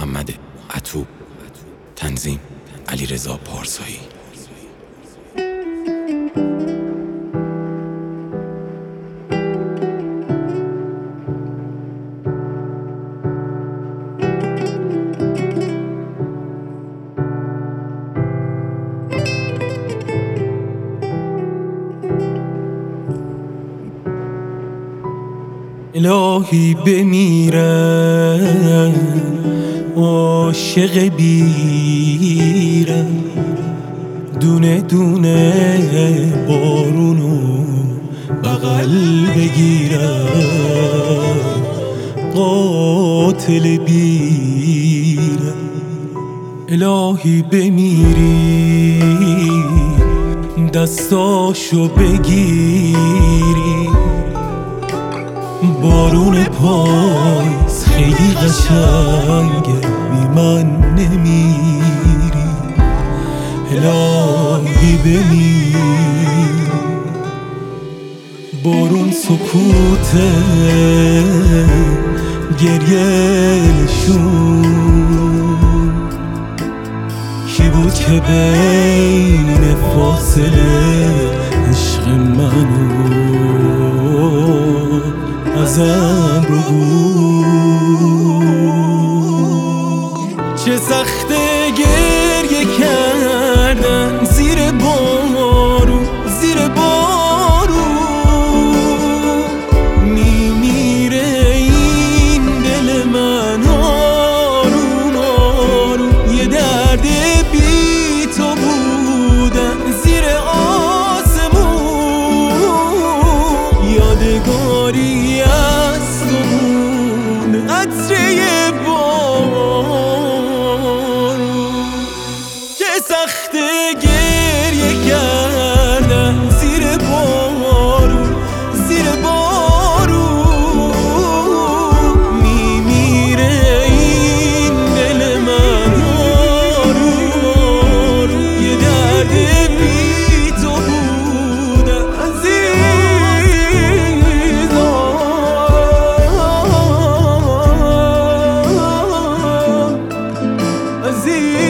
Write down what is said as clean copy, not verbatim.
محمد عطو. تنظیم علیرضا پارسایی. الهی بمیرم عاشق بیرم، دونه دونه بارونو بغل بگیرم، قاتل بیرم. الهی بمیری دستاشو بگیری، بارون پاییز خیلی قشنگه بی من نمیری. الهی بمیر، بارون سکوته گریه نشون، کی بود که بین فاصله عشق منو ازم رو بود. چه سخته گریه کردن زیر بارون، زیر بارون میمیره این دل من آروم آروم. یه درد بی تو بودن زیر آسمون، یادگاری عطره بارون. چه سخته گریه کردن زیر بارون، زیر بارون میمیره این دل من آروم آروم. یه درد بی تو بودن عزیزم.